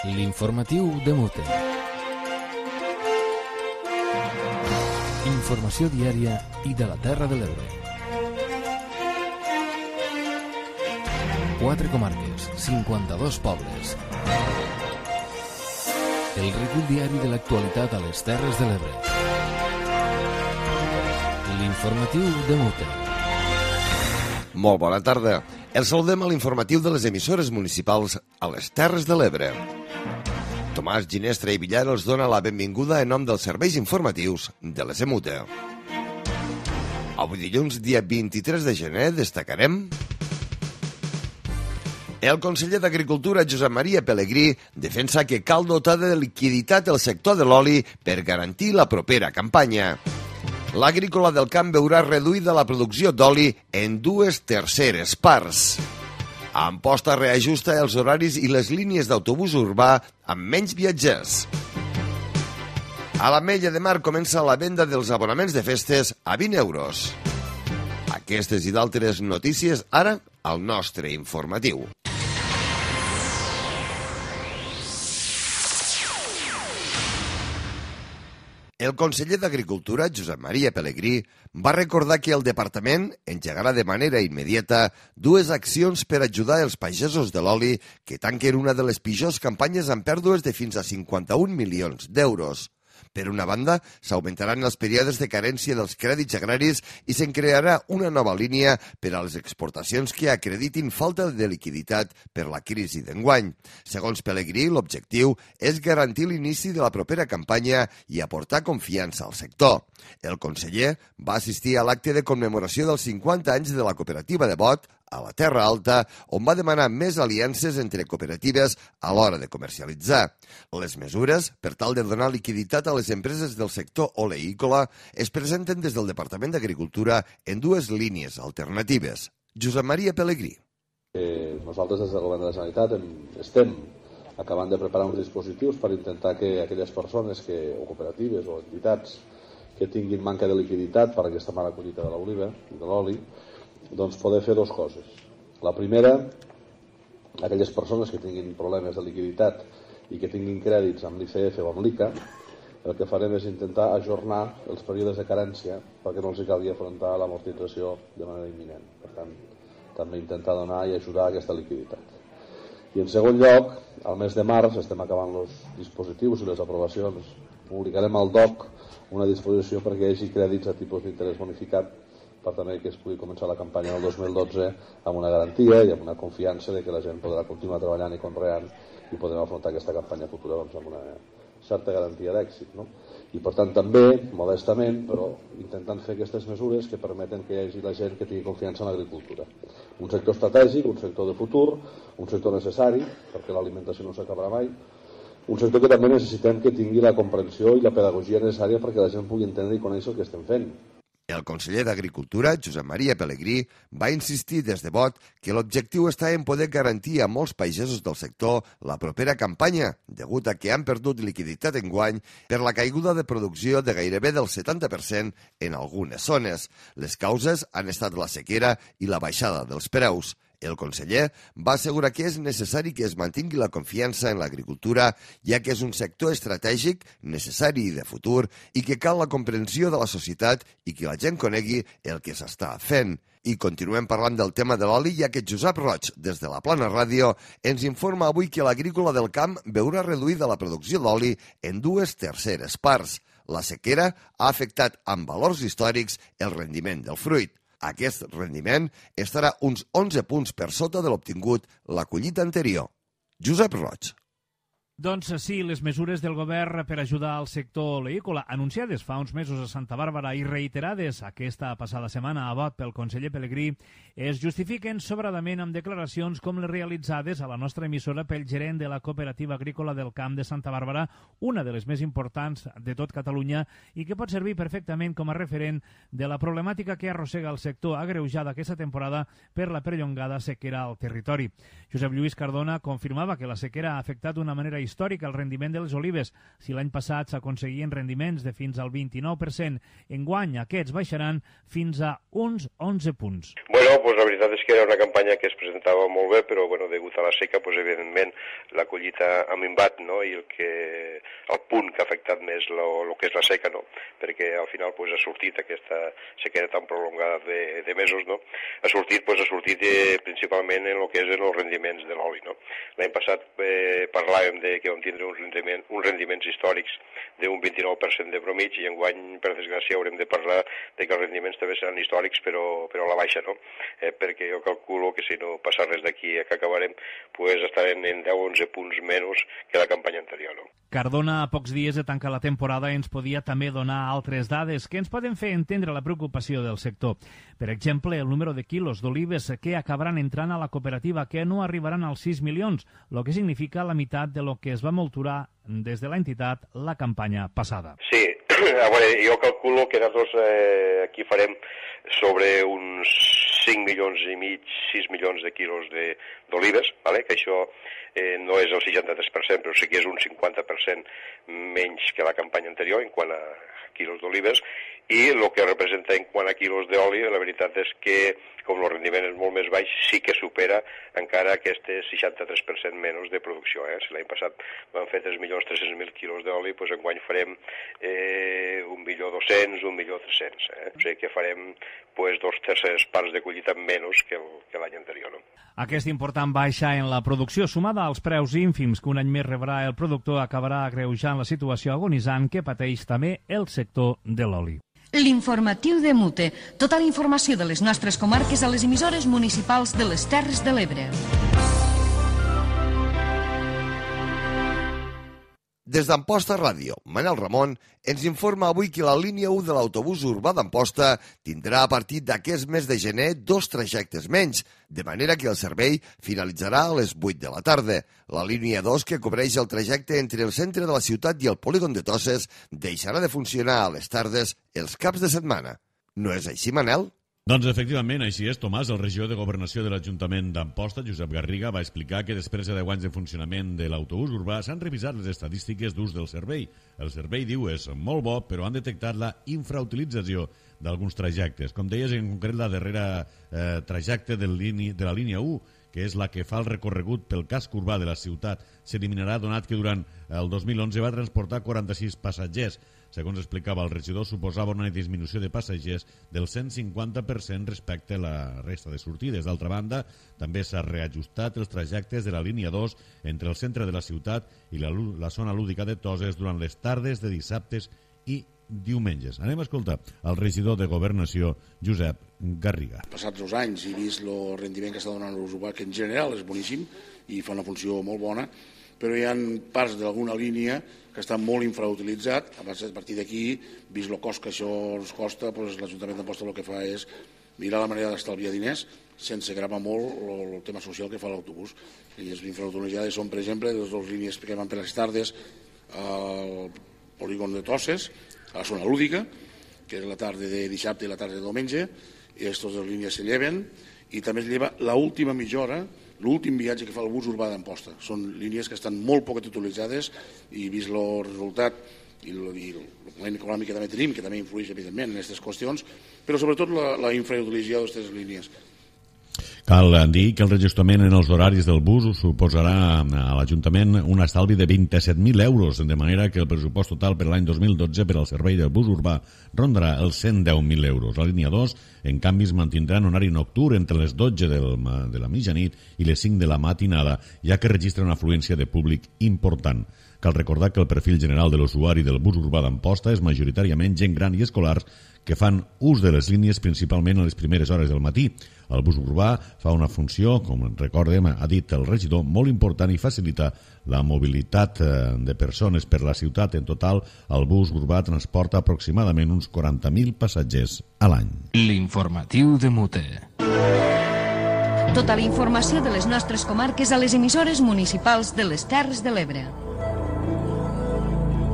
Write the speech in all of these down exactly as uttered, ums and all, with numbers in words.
L'informatiu de Mute. Informació diària i de la Terra de l'Ebre. Quatre comarques, cinquanta-dos pobles. El recull diari de l'actualitat a les Terres de l'Ebre. L'informatiu de Mute. Molt bona tarda. El saludem a l'informatiu de les emissores municipals a les Terres de l'Ebre. Tomàs Ginestra i Villar els dona la benvinguda en nom dels serveis informatius de les E M U T E. Avui dilluns, dia vint-i-tres de gener, destacarem... El conseller d'Agricultura, Josep Maria Pelegrí, defensa que cal dotar de liquiditat el sector de l'oli per garantir la propera campanya. L'agrícola del camp veurà reduïda la producció d'oli en dues terceres parts. Amposta reajusta els horaris i les línies d'autobús urbà amb menys viatgers. A l'Ametlla de Mar comença la venda dels abonaments de festes a vint euros. Aquestes i d'altres notícies ara al nostre informatiu. El conseller d'Agricultura, Josep Maria Pelegrí, va recordar que el departament engegarà de manera immediata dues accions per ajudar els pagesos de l'oli que tanquen una de les pitjors campanyes amb pèrdues de fins a cinquanta-un milions d'euros. Per una banda, s'augmentaran els períodes de carència dels crèdits agraris i se'n crearà una nova línia per a les exportacions que acreditin falta de liquiditat per la crisi d'enguany. Segons Pelegrí, l'objectiu és garantir l'inici de la propera campanya i aportar confiança al sector. El conseller va assistir a l'acte de commemoració dels cinquanta anys de la cooperativa de Bot, a la Terra Alta, on va demanar més aliances entre cooperatives a l'hora de comercialitzar. Les mesures, per tal de donar liquiditat a les empreses del sector oleícola, es presenten des del Departament d'Agricultura en dues línies alternatives. Josep Maria Pelegrí. Eh, nosaltres des del Govern de la Generalitat hem, estem acabant de preparar uns dispositius per intentar que aquelles persones que, o cooperatives o entitats que tinguin manca de liquiditat per aquesta mala collita de l'oliva i de l'oli, doncs poder fer dues coses. La primera, aquelles persones que tinguin problemes de liquiditat i que tinguin crèdits amb l'I C F o amb l'I C A, el que farem és intentar ajornar els períodes de carència perquè no els calgui afrontar l'amortització de manera imminent. Per tant, també intentar donar i ajudar a aquesta liquiditat. I en segon lloc, al mes de març estem acabant els dispositius i les aprovacions. Publicarem al D O C una disposició perquè hi hagi crèdits a tipus d'interès bonificat per també que es pugui començar la campanya del dos mil dotze amb una garantia i amb una confiança de que la gent podrà continuar treballant i conreant i podrem afrontar aquesta campanya futura doncs, amb una certa garantia d'èxit. No? I per tant també, modestament, però intentant fer aquestes mesures que permeten que hi hagi la gent que tingui confiança en l'agricultura. Un sector estratègic, un sector de futur, un sector necessari, perquè l'alimentació no s'acabarà mai, un sector que també necessitem que tingui la comprensió i la pedagogia necessària perquè la gent pugui entendre i conèixer el que estem fent. El conseller d'Agricultura, Josep Maria Pelegrí, va insistir des de Bot que l'objectiu està en poder garantir a molts pagesos del sector la propera campanya, degut a que han perdut liquiditat enguany per la caiguda de producció de gairebé del setanta per cent en algunes zones. Les causes han estat la sequera i la baixada dels preus. El conseller va assegurar que és necessari que es mantingui la confiança en l'agricultura, ja que és un sector estratègic, necessari i de futur, i que cal la comprensió de la societat i que la gent conegui el que s'està fent. I continuem parlant del tema de l'oli, ja que Josep Roig, des de la Plana Ràdio, ens informa avui que l'agrícola del camp veurà reduïda la producció d'oli en dues terceres parts. La sequera ha afectat amb valors històrics el rendiment del fruit. Aquest rendiment estarà uns onze punts per sota de l'obtingut la collita anterior. Josep Roig. Doncs sí, les mesures del govern per ajudar al sector oleícola, anunciades fa uns mesos a Santa Bàrbara i reiterades aquesta passada setmana a Bot pel conseller Pelegrí, es justifiquen sobradament amb declaracions com les realitzades a la nostra emissora pel gerent de la Cooperativa Agrícola del Camp de Santa Bàrbara, una de les més importants de tot Catalunya i que pot servir perfectament com a referent de la problemàtica que arrossega el sector agreujada aquesta temporada per la perllongada sequera al territori. Josep Lluís Cardona confirmava que la sequera ha afectat d'una manera històric el rendiment de les olives. Si l'any passat s'aconseguien rendiments de fins al vint-i-nou per cent, enguany aquests baixaran fins a uns onze punts. Bueno, pues la veritat és que era una campanya que es presentava molt bé, però bueno, degut a la seca, pues evidentment la collita ha minvat, no? I el que el punt que ha afectat més el que és la seca, no? Perquè al final pues, ha sortit aquesta sequera tan prolongada de, de mesos, no? Ha sortit, pues, ha sortit eh, principalment en el que és en els rendiments de l'oli, no? L'any passat eh, parlàvem de que vam tindre uns, rendiment, uns rendiments històrics d'un vint-i-nou per cent de promig i enguany, per desgràcia, haurem de parlar de que els rendiments també seran històrics, però, però a la baixa, no? Eh, perquè jo calculo que si no passa res d'aquí a que acabarem, pues estarem en deu o onze punts menys que la campanya anterior, no? Cardona, a pocs dies de tancar la temporada, ens podia també donar altres dades que ens poden fer entendre la preocupació del sector. Per exemple, el número de quilos d'olives que acabaran entrant a la cooperativa, que no arribaran als sis milions, el que significa la meitat de lo que es va molturar des de l'entitat la campanya passada. Sí, a veure, jo calculo que nosaltres eh, aquí farem sobre uns cinc milions i mig, sis milions de quilos d'olives, vale? Que això eh, no és el seixanta-tres per cent, però sí que és un cinquanta per cent menys que la campanya anterior en quant a quilos d'olives, i el que representa en quant a quilos d'oli, la veritat és que, com el rendiment és molt més baix, sí que supera encara aquest seixanta-tres per cent menys de producció. Eh? Si l'any passat vam fer tres milions tres-cents mil quilos d'oli, doncs enguany farem eh, un milió dos-cents, un milió tres-cents. Eh? O sigui que farem pues, dos terceres parts de collita menys que l'any anterior. No? Aquesta important baixa en la producció, sumada als preus ínfims que un any més rebrà el productor, acabarà agreujant la situació agonitzant que pateix també el sector de l'oli. L'informatiu de Mute. Tota la informació de les nostres comarques a les emissores municipals de les Terres de l'Ebre. Des d'Amposta Ràdio, Manel Ramon ens informa avui que la línia u de l'autobús urbà d'Amposta tindrà a partir d'aquest mes de gener dos trajectes menys, de manera que el servei finalitzarà a les vuit de la tarda. La línia dos, que cobreix el trajecte entre el centre de la ciutat i el polígon de Toses, deixarà de funcionar a les tardes els caps de setmana. No és així, Manel? Doncs efectivament, així és, Tomàs. El regidor de Governació de l'Ajuntament d'Amposta, Josep Garriga, va explicar que després de deu anys de funcionament de l'autobús urbà s'han revisat les estadístiques d'ús del servei. El servei, diu, és molt bo, però han detectat la infrautilització d'alguns trajectes. Com deies, en concret, la darrera eh, trajecte de, línia, de la línia u, que és la que fa el recorregut pel casc urbà de la ciutat, s'eliminarà, donat que durant el dos mil onze va transportar quaranta-sis passatgers. Segons explicava el regidor, suposava una disminució de passatgers del cent cinquanta per cent respecte a la resta de sortides. D'altra banda, també s'ha reajustat els trajectes de la línia dos entre el centre de la ciutat i la, la zona lúdica de Toses durant les tardes de dissabtes i diumenges. Anem a escoltar el regidor de Governació, Josep Garriga. Passats els anys i vist el rendiment que està donant l'ús urbà, que en general és boníssim i fa una funció molt bona, però hi ha parts d'alguna línia que està molt infrautilitzat. A partir d'aquí, vist el cost que això ens costa, doncs l'Ajuntament d'Amposta el que fa és mirar la manera d'estalviar diners sense gravar molt el, el tema social que fa l'autobús. Les infrautilitzades són, per exemple, les dues línies que van per les tardes al polígon de Toses, a la zona lúdica, que és la tarda de dissabte i la tarda de diumenge, i aquestes dues línies se lleven, i també es lleva l'última mitja hora, l'últim viatge que fa el bus urbà d'Amposta. Són línies que estan molt poc utilitzades i vist el resultat i el moment econòmic que també tenim, que també influeix evidentment en aquestes qüestions, però sobretot la, la infrautilització d'aquestes línies. Cal dir que el reajustament en els horaris del bus suposarà a l'Ajuntament un estalvi de vint-i-set mil euros, de manera que el pressupost total per l'any dos mil dotze per al servei del bus urbà rondarà els cent deu mil euros. La línia dos, en canvi, es mantindrà en horari nocturn entre les dotze del, de la mitjanit i les cinc de la matinada, ja que registra una afluència de públic important. Cal recordar que el perfil general de l'usuari del bus urbà d'Amposta és majoritàriament gent gran i escolars que fan ús de les línies principalment a les primeres hores del matí. El bus urbà fa una funció, com recordem, ha dit el regidor, molt important i facilita la mobilitat de persones per la ciutat. En total, el bus urbà transporta aproximadament uns quaranta mil passatgers a l'any. L'informatiu de Mute. Tota la informació de les nostres comarques a les emissores municipals de les Terres de l'Ebre.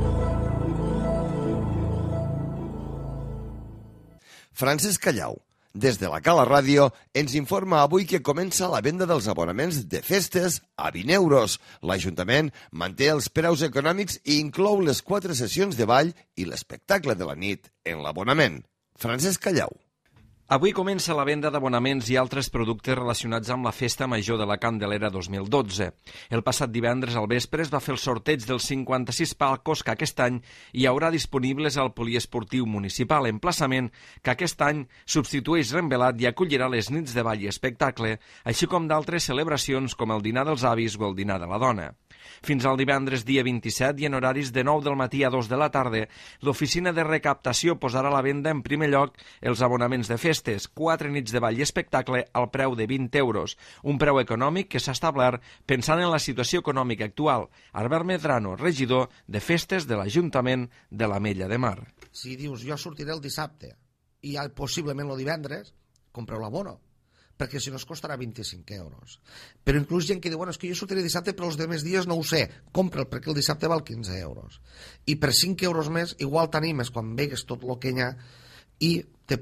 Francesc Callau, Des de la Cala Ràdio ens informa avui que comença la venda dels abonaments de festes a vint euros. L'Ajuntament manté els preus econòmics i inclou les quatre sessions de ball i l'espectacle de la nit en l'abonament. Francesc Callau. Avui comença la venda d'abonaments i altres productes relacionats amb la Festa Major de la Candelera dos mil dotze. El passat divendres al vespre es va fer el sorteig dels cinquanta-sis palcos que aquest any hi haurà disponibles al poliesportiu municipal, emplaçament que aquest any substitueix Rembelat i acollirà les nits de ball i espectacle, així com d'altres celebracions com el dinar dels avis o el dinar de la dona. Fins al divendres dia vint-i-set i en horaris de nou del matí a dos de la tarda, l'oficina de recaptació posarà a la venda en primer lloc els abonaments de festes, quatre nits de ball i espectacle al preu de vint euros, un preu econòmic que s'ha establert pensant en la situació econòmica actual. Albert Medrano, regidor de festes de l'Ajuntament de l'Ametlla de Mar. Si dius jo sortiré el dissabte i possiblement el divendres, compreu l'abono, perquè si no es costarà vint-i-cinc euros. Però inclús gent que diu, bueno, és que jo sortiré dissabte però els demés dies no ho sé, compra'l perquè el dissabte val quinze euros. I per cinc euros més igual t'animes quan vegues tot el que hi ha i te,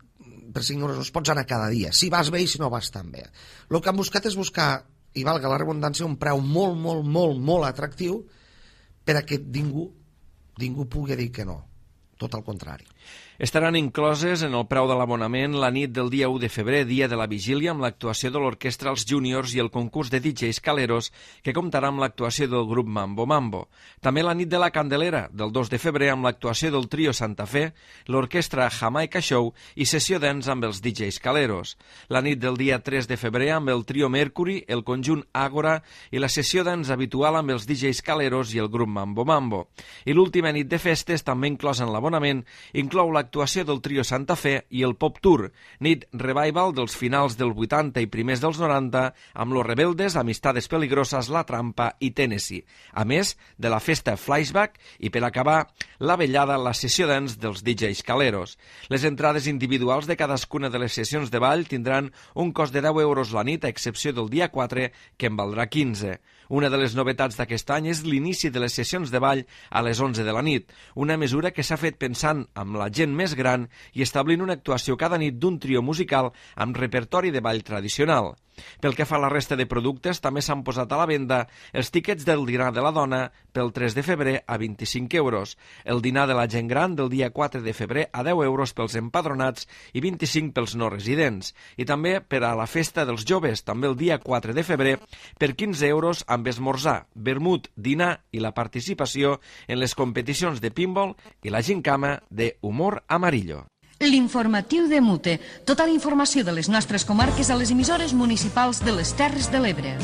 per cinc euros no es pots anar cada dia, si vas bé i si no vas tan bé. El que han buscat és buscar, i valga la redundància, un preu molt, molt, molt, molt atractiu per a que ningú, ningú pugui dir que no, tot al contrari. Estaran incloses en el preu de l'abonament la nit del dia u de febrer, dia de la vigília, amb l'actuació de l'Orquestra Els Júniors i el concurs de D Js Caleros, que comptarà amb l'actuació del grup Mambo Mambo. També la nit de la Candelera, del dos de febrer, amb l'actuació del trio Santa Fe, l'Orquestra Jamaica Show i sessió dance amb els D Js Caleros. La nit del dia tres de febrer amb el trio Mercury, el conjunt Ágora i la sessió dance habitual amb els D Js Caleros i el grup Mambo Mambo. I l'última nit de festes, també inclosa en l'abonament, inclou la l'actuació del trio Santa Fe i el Pop Tour, nit revival dels finals del vuitanta i primers dels noranta, amb Los Rebeldes, Amistades Peligrosas, La Trampa i Tennessee, a més de la festa Flashback i, per acabar, la vellada, la sessió dance dels D Js Caleros. Les entrades individuals de cadascuna de les sessions de ball tindran un cost de deu euros la nit, a excepció del dia quatre, que en valdrà quinze. Una de les novetats d'aquest any és l'inici de les sessions de ball a les onze de la nit, una mesura que s'ha fet pensant amb la gent més gran i establint una actuació cada nit d'un trio musical amb repertori de ball tradicional. Pel que fa a la resta de productes, també s'han posat a la venda els tíquets del dinar de la dona pel tres de febrer a vint-i-cinc euros, el dinar de la gent gran del dia quatre de febrer a deu euros pels empadronats i vint-i-cinc pels no residents, i també per a la festa dels joves, també el dia quatre de febrer, per quinze euros amb esmorzar, vermut, dinar i la participació en les competicions de pinball i la gincama de Humor Amarillo. L'informatiu de Mute. Tota la informació de les nostres comarques a les emissores municipals de les Terres de l'Ebre.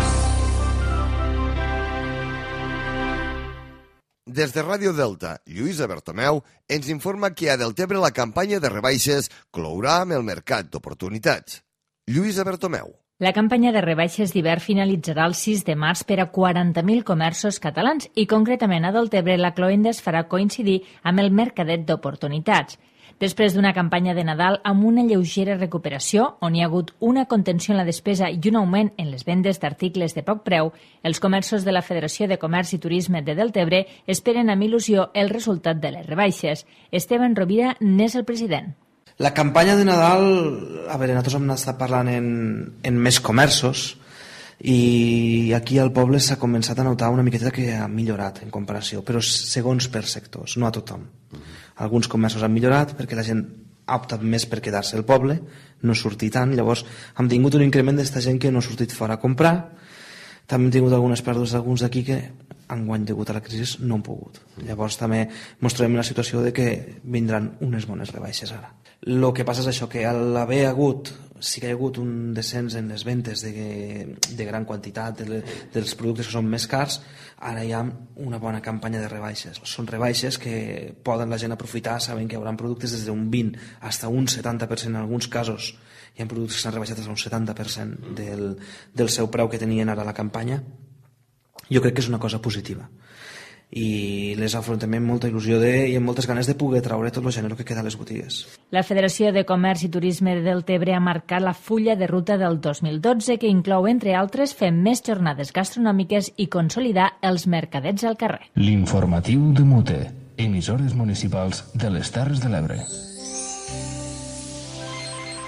Des de Ràdio Delta, Lluïsa Bertomeu ens informa que a Deltebre la campanya de rebaixes clourà amb el mercat d'oportunitats. Lluïsa Bertomeu. La campanya de rebaixes d'hivern finalitzarà el sis de març per a quaranta mil comerços catalans i concretament a Deltebre la cloenda es farà coincidir amb el mercadet d'oportunitats. Després d'una campanya de Nadal amb una lleugera recuperació, on hi ha hagut una contenció en la despesa i un augment en les vendes d'articles de poc preu, els comerços de la Federació de Comerç i Turisme de Deltebre esperen amb il·lusió el resultat de les rebaixes. Esteban Rovira n'és el president. La campanya de Nadal, a veure, nosaltres hem estat parlant en, en més comerços i aquí al poble s'ha començat a notar una miqueta que ha millorat en comparació, però segons per sectors, no a tothom. Alguns comerços han millorat perquè la gent ha optat més per quedar-se al poble, no sortir tant, llavors hem tingut un increment d'esta gent que no ha sortit fora a comprar, també hem tingut algunes pèrdues d'alguns d'aquí que enguany degut a la crisi no han pogut. Llavors també ens trobem en la situació de que vindran unes bones rebaixes ara. El que passa és això, que a l'haver hagut, sí que hi ha hagut un descens en les ventes de, de gran quantitat de, dels productes que són més cars, ara hi ha una bona campanya de rebaixes. Són rebaixes que poden la gent aprofitar, sabent que hi haurà productes des d'un vint fins a un setanta per cent en alguns casos. Hi ha productes que s'han rebaixat fins a un setanta per cent del, del seu preu que tenien ara a la campanya. Jo crec que és una cosa positiva. I les afrontem amb molta il·lusió de, i amb moltes ganes de poder traure tot el gènere que queda a les botigues. La Federació de Comerç i Turisme de Deltebre ha marcat la fulla de ruta del dos mil dotze que inclou, entre altres, fer més jornades gastronòmiques i consolidar els mercadets al carrer. L'informatiu de Mute, emissores municipals de les Terres de l'Ebre.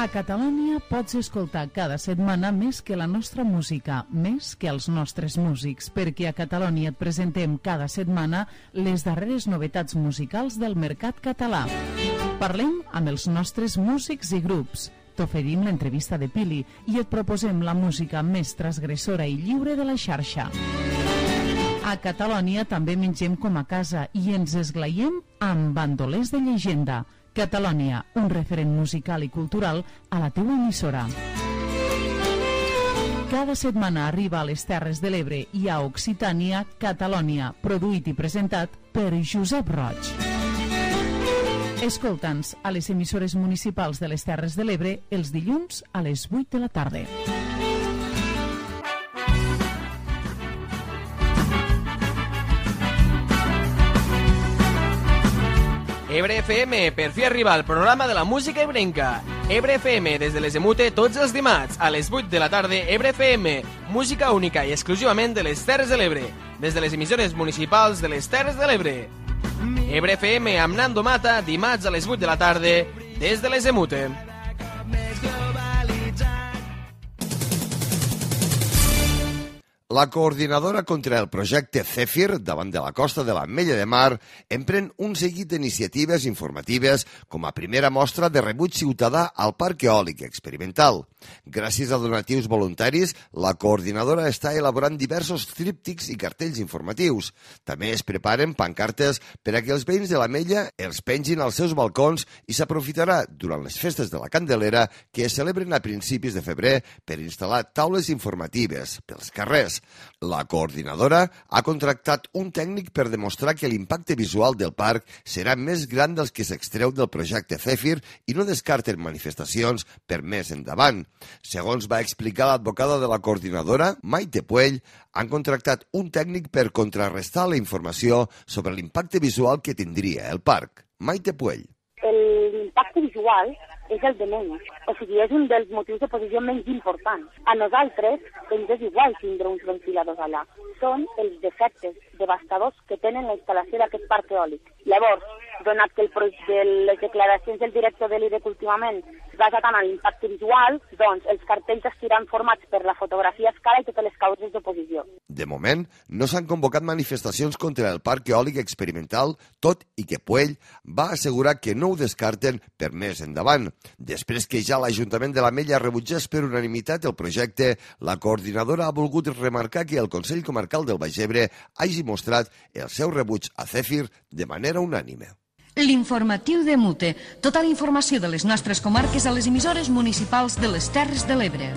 A Catalònia pots escoltar cada setmana més que la nostra música, més que els nostres músics, perquè a Catalònia et presentem cada setmana les darreres novetats musicals del mercat català. Parlem amb els nostres músics i grups, t'oferim l'entrevista de Pili i et proposem la música més transgressora i lliure de la xarxa. A Catalònia també mengem com a casa i ens esglaiem amb bandolers de llegenda. Catalònia, un referent musical i cultural a la teua emissora. Cada setmana arriba a les Terres de l'Ebre i a Occitània, Catalònia, produït i presentat per Josep Roig. Escolta'ns a les emissores municipals de les Terres de l'Ebre els dilluns a les vuit de la tarda. Ebre F M, per fi arriba al programa de la música ebrenca. Ebre F M, des de les Emute, tots els dimarts, a les vuit de la tarda, Ebre F M, música única i exclusivament de les Terres de l'Ebre, des de les emissores municipals de les Terres de l'Ebre. Ebre F M amb Nando Mata, dimarts a les vuit de la tarda, des de les Emute. La coordinadora contra el projecte Zèfir, davant de la costa de l'Ametlla de Mar, empren un seguit d'iniciatives informatives com a primera mostra de rebuig ciutadà al Parc Eòlic Experimental. Gràcies a donatius voluntaris, la coordinadora està elaborant diversos tríptics i cartells informatius. També es preparen pancartes per a que els veïns de l'Ametlla els pengin als seus balcons i s'aprofitarà durant les festes de la Candelera que es celebren a principis de febrer per instal·lar taules informatives pels carrers. La coordinadora ha contractat un tècnic per demostrar que l'impacte visual del parc serà més gran dels que s'extreu del projecte Zèfir i no descarten manifestacions per més endavant. Segons va explicar l'advocada de la coordinadora, Maite Puell, han contractat un tècnic per contrarrestar la informació sobre l'impacte visual que tindria el parc. Maite Puell. L'impacte visual és el de menys, o sigui, és un dels motius de posició menys importants. A nosaltres ens és igual tindre uns ventiladors allà. Són els defectes devastadors que tenen la instal·lació d'aquest parc eòlic. Llavors, donat que el de les declaracions del director de l'I D E C últimament es basa tant en l'impacte visual, doncs els cartells estiran formats per la fotografia a escala i totes les causes d'oposició. De moment, no s'han convocat manifestacions contra el parc eòlic experimental, tot i que Puell va assegurar que no ho descarten per més endavant. Després que ja l'Ajuntament de l'Ametlla rebutgés per unanimitat el projecte, la coordinadora ha volgut remarcar que el Consell Comarcal del Baix Ebre hagi mostrat el seu rebuig a Zèfir de manera unànime. L'informatiu de Mute. Tota la informació de les nostres comarques a les emissores municipals de les Terres de l'Ebre.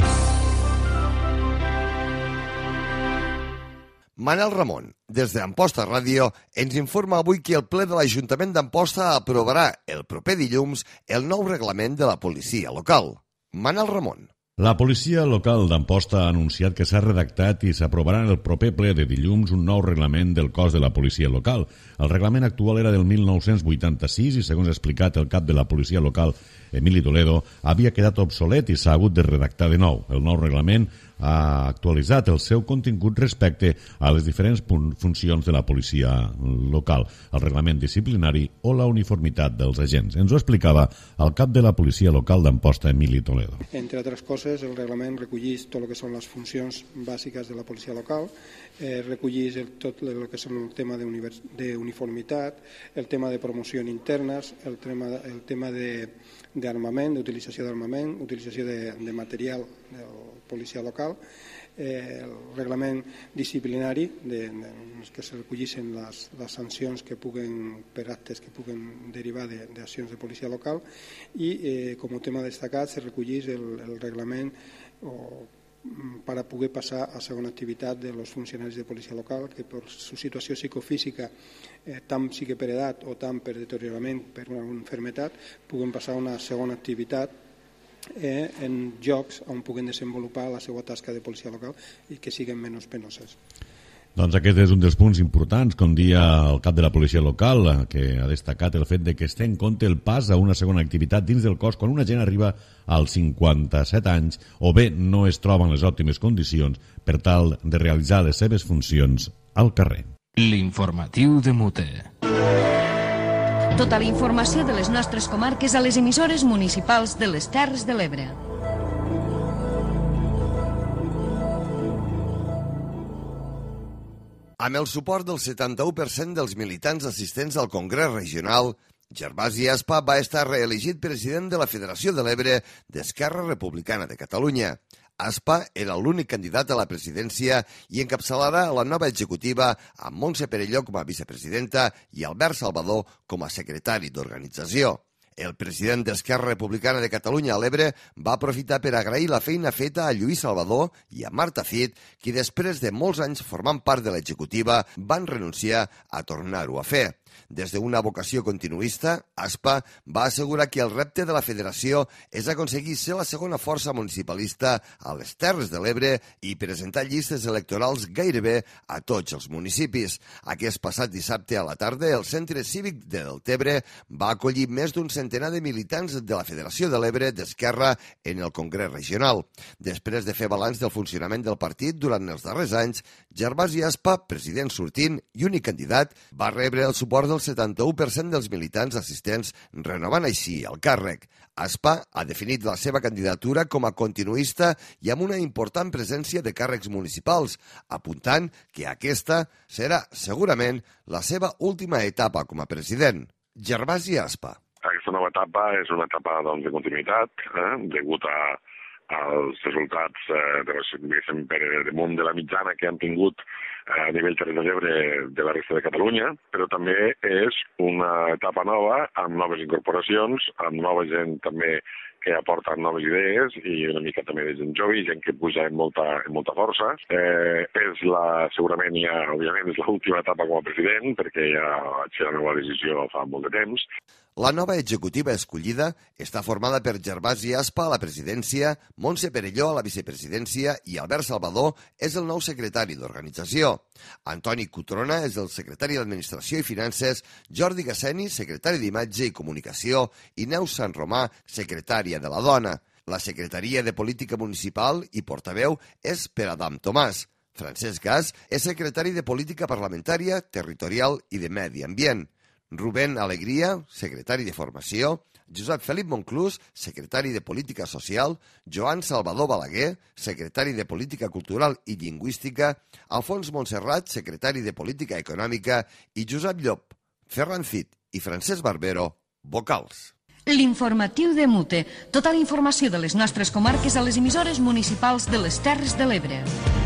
Manel Ramon, des d'Amposta Ràdio, ens informa avui que el ple de l'Ajuntament d'Amposta aprovarà el proper dilluns el nou reglament de la policia local. Manel Ramon. La policia local d'Amposta ha anunciat que s'ha redactat i s'aprovarà en el proper ple de dilluns un nou reglament del cos de la policia local. El reglament actual era del mil nou-cents vuitanta-sis i, segons ha explicat el cap de la policia local, Emili Toledo, havia quedat obsolet i s'ha hagut de redactar de nou. El nou reglament ha actualitzat el seu contingut respecte a les diferents funcions de la policia local, el reglament disciplinari o la uniformitat dels agents. Ens ho explicava el cap de la policia local d'Amposta, Emili Toledo. Entre altres coses, el reglament recollís tot el que són les funcions bàsiques de la policia local, eh, recollís el, tot el que són el tema d'uniformitat, el tema de promoció internes, el tema, el tema d'armament, d'utilització d'armament, utilització de, de material de policia local, eh, el reglament disciplinari de, de, que se recollissin les, les sancions que puguen, per actes que puguen derivar d'accions de, de policia local i eh, com a tema destacat se recollís el, el reglament o, per a poder passar a segona activitat de los funcionaris de policia local que per su situació psicofísica eh, tant sigui per edat o tant per deteriorament per una enfermetat puguen passar a una segona activitat Eh, en llocs on puguen desenvolupar la seva tasca de policia local i que siguin menys penoses. Doncs aquest és un dels punts importants, com dia el cap de la policia local, que ha destacat el fet de que es té en compte el pas a una segona activitat dins del cos quan una gent arriba als cinquanta-set anys o bé no es troba en les òptimes condicions per tal de realitzar les seves funcions al carrer. L'informatiu de Mute. Tota la informació de les nostres comarques a les emissores municipals de les Terres de l'Ebre. Amb el suport del setanta-u per cent dels militants assistents al Congrés Regional, Gervasi Aspa va estar reelegit president de la Federació de l'Ebre d'Esquerra Republicana de Catalunya. Aspa era l'únic candidat a la presidència i encapçalarà la nova executiva amb Montse Perelló com a vicepresidenta i Albert Salvador com a secretari d'organització. El president d'Esquerra Republicana de Catalunya a l'Ebre va aprofitar per agrair la feina feta a Lluís Salvador i a Marta Cid, qui després de molts anys formant part de l'executiva van renunciar a tornar-ho a fer. Des d'una vocació continuista, Aspa va assegurar que el repte de la federació és aconseguir ser la segona força municipalista a les Terres de l'Ebre i presentar llistes electorals gairebé a tots els municipis. Aquest passat dissabte a la tarda, el Centre Cívic de Deltebre va acollir més d'un centenar de militants de la Federació de l'Ebre d'Esquerra en el Congrés Regional. Després de fer balanç del funcionament del partit durant els darrers anys, Gervasi Aspa, president sortint i únic candidat, va rebre el suport del setanta-u per cent dels militants assistents, renovant així el càrrec. Aspa ha definit la seva candidatura com a continuista i amb una important presència de càrrecs municipals, apuntant que aquesta serà segurament la seva última etapa com a president. Gervasi Aspa. Aquesta nova etapa és una etapa doncs, de continuïtat, eh, degut a als resultats eh, de, de, de munt de la mitjana que han tingut a nivell Terres de l'Ebre de la resta de Catalunya, però també és una etapa nova amb noves incorporacions, amb nova gent també que aporta noves idees i una mica també de gent jove i gent que puja amb molta, amb molta força. Eh, és la, segurament ja, òbviament, és l'última etapa com a president, perquè ja vaig fer la meva decisió fa molt de temps. La nova executiva escollida està formada per Gervasi Aspa a la presidència, Montse Perelló a la vicepresidència i Albert Salvador és el nou secretari d'organització. Antoni Cutrona és el secretari d'Administració i Finances, Jordi Gasseni, secretari d'Imatge i Comunicació i Neus Sant Romà, secretària de la Dona. La secretaria de Política Municipal i portaveu és per Adam Tomàs. Francesc Gas és secretari de Política Parlamentària, Territorial i de Medi Ambient. Rubén Alegria, secretari de Formació, Josep Felip Monclús, secretari de Política Social, Joan Salvador Balaguer, secretari de Política Cultural i Lingüística, Alfons Montserrat, secretari de Política Econòmica i Josep Llop, Ferran Cid i Francesc Barbero, vocals. L'informatiu de Mute. Tota la informació de les nostres comarques a les emissores municipals de les Terres de l'Ebre.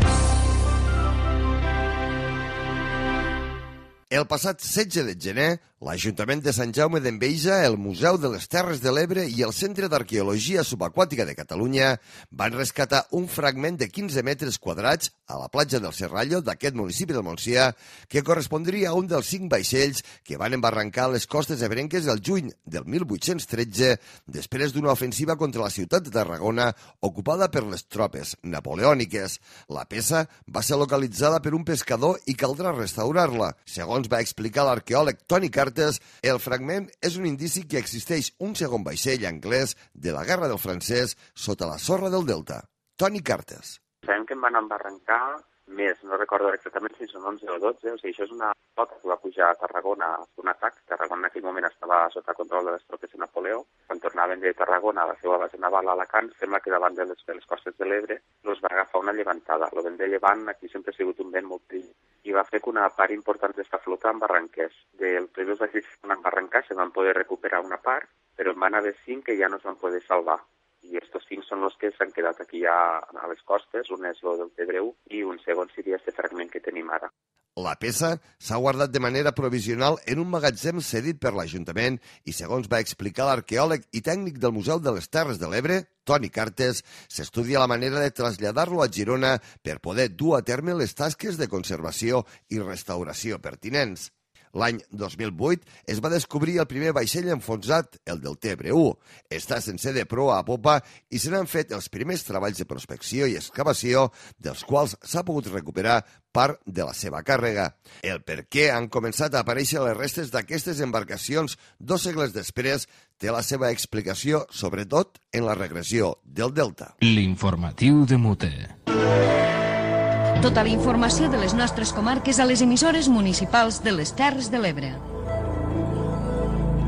El passat setze de gener, l'Ajuntament de Sant Jaume d'Enveja, el Museu de les Terres de l'Ebre i el Centre d'Arqueologia Subaquàtica de Catalunya van rescatar un fragment de quinze metres quadrats a la platja del Serrallo d'aquest municipi del Montsià que correspondria a un dels cinc vaixells que van embarrancar a les costes ebrenques el juny del mil vuit-cents tretze després d'una ofensiva contra la ciutat de Tarragona ocupada per les tropes napoleòniques. La peça va ser localitzada per un pescador i caldrà restaurar-la. Segons va explicar l'arqueòleg Toni Cartes, el fragment és un indici que existeix un segon vaixell anglès de la Guerra del Francès sota la sorra del Delta. Toni Cartes. Sabem que em van embarrancar més, no recordo exactament si són onze o dotze, o sigui, això és una flota que va pujar a Tarragona a un atac. Tarragona en aquell moment estava sota control de les tropes de Napoleó. Quan tornaven de Tarragona a la seva base naval a Alacant, sembla que davant de les, de les costes de l'Ebre els va agafar una llevantada. El vent de llevant aquí sempre ha sigut un vent molt prill i va fer que una part important d'esta flota embarranqués. Dels primers vaixells que van embarrancar se van poder recuperar una part, però en van haver cinc que ja no es van poder salvar. I estos cinc són els que s'han quedat aquí ja a les costes, un és el del Tebreu i un segon seria este fragment que tenim ara. La peça s'ha guardat de manera provisional en un magatzem cedit per l'Ajuntament i, segons va explicar l'arqueòleg i tècnic del Museu de les Terres de l'Ebre, Toni Cartes, s'estudia la manera de traslladar-lo a Girona per poder dur a terme les tasques de conservació i restauració pertinents. L'any dos mil vuit es va descobrir el primer vaixell enfonsat, el del Tebre u. Està sense de proa a popa i se n'han fet els primers treballs de prospecció i excavació, dels quals s'ha pogut recuperar part de la seva càrrega. El per què han començat a aparèixer les restes d'aquestes embarcacions dos segles després té la seva explicació, sobretot en la regressió del Delta. L'informatiu de Mute. Tota la informació de les nostres comarques a les emissores municipals de les Terres de l'Ebre.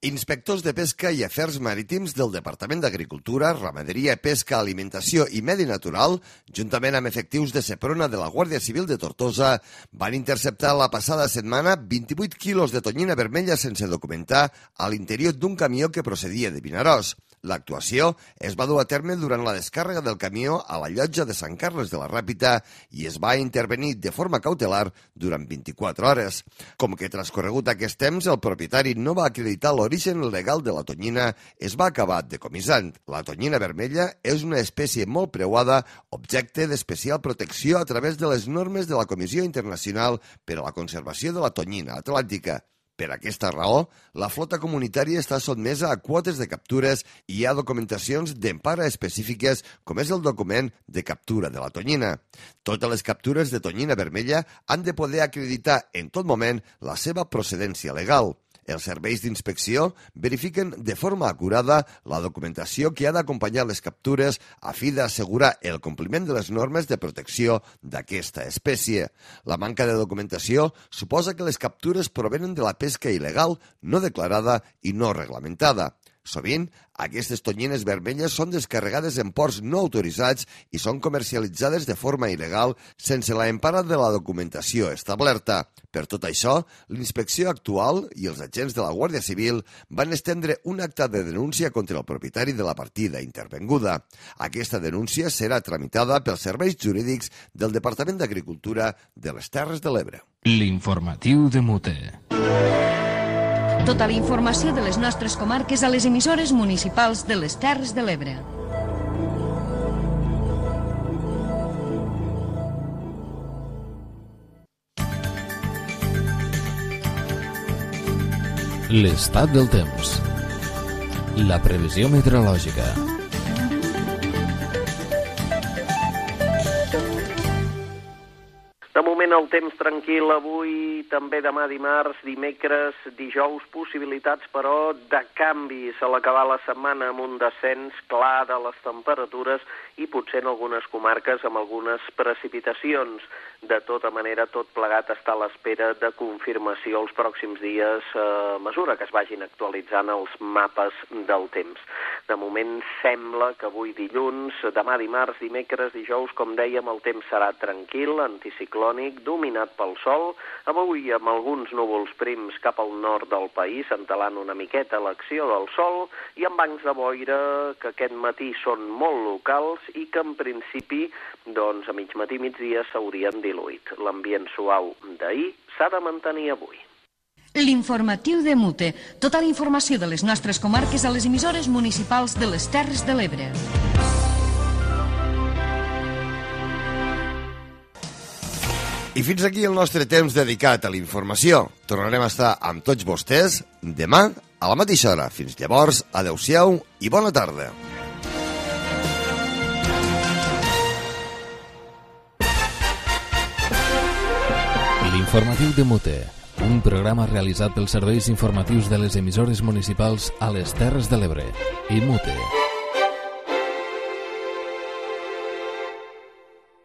Inspectors de Pesca i Afers Marítims del Departament d'Agricultura, Ramaderia, Pesca, Alimentació i Medi Natural, juntament amb efectius de Seprona de la Guàrdia Civil de Tortosa, van interceptar la passada setmana vint-i-vuit quilos de tonyina vermella sense documentar a l'interior d'un camió que procedia de Vinaròs. L'actuació es va dur a terme durant la descàrrega del camió a la llotja de Sant Carles de la Ràpita i es va intervenir de forma cautelar durant vint-i-quatre hores. Com que transcorregut aquest temps el propietari no va acreditar l'origen legal de la tonyina, es va acabar decomissant. La tonyina vermella és una espècie molt preuada, objecte d'especial protecció a través de les normes de la Comissió Internacional per a la Conservació de la Tonyina Atlàntica. Per aquesta raó, la flota comunitària està sotmesa a quotes de captures i hi ha documentacions d'empara específiques, com és el document de captura de la tonyina. Totes les captures de tonyina vermella han de poder acreditar en tot moment la seva procedència legal. Els serveis d'inspecció verifiquen de forma acurada la documentació que ha d'acompanyar les captures a fi d'assegurar el compliment de les normes de protecció d'aquesta espècie. La manca de documentació suposa que les captures provenen de la pesca il·legal, no declarada i no reglamentada. Sovint, aquestes tonyines vermelles són descarregades en ports no autoritzats i són comercialitzades de forma il·legal sense l'empara de la documentació establerta. Per tot això, l'inspecció actual i els agents de la Guàrdia Civil van estendre un acte de denúncia contra el propietari de la partida intervenguda. Aquesta denúncia serà tramitada pels serveis jurídics del Departament d'Agricultura de les Terres de l'Ebre. L'informatiu de Mute. Tota la informació de les nostres comarques a les emissores municipals de les Terres de l'Ebre. L'estat del temps. La previsió meteorològica. De moment el temps tranquil avui, també demà dimarts, dimecres, dijous, possibilitats però de canvis a l'acabar la setmana amb un descens clar de les temperatures i potser en algunes comarques amb algunes precipitacions. De tota manera, tot plegat està a l'espera de confirmació els pròxims dies a mesura que es vagin actualitzant els mapes del temps. De moment sembla que avui dilluns, demà dimarts, dimecres, dijous, com dèiem, el temps serà tranquil, anticiclònic, dominat pel sol, avui amb alguns núvols prims cap al nord del país, entelant una miqueta l'acció del sol, i amb bancs de boira que aquest matí són molt locals i que en principi, doncs, a mig matí, migdia s'haurien diluït. L'ambient suau d'ahir s'ha de mantenir avui. L'informatiu de Mute. Tota la informació de les nostres comarques a les emissores municipals de les Terres de l'Ebre. I fins aquí el nostre temps dedicat a la informació. Tornarem a estar amb tots vostès demà a la mateixa hora. Fins llavors, adeu-siau i bona tarda. L'informatiu de Mute, un programa realitzat pels serveis informatius de les emissores municipals a les Terres de l'Ebre i Mute.